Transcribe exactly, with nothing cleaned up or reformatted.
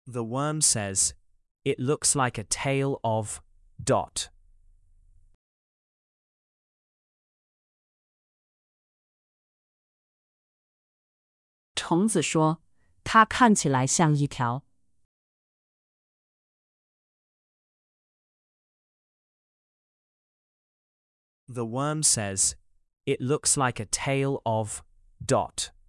The worm says, "It looks like a tail of dot." 虫子说：“它看起来像一条。” The worm says, "It looks like a tail of dot."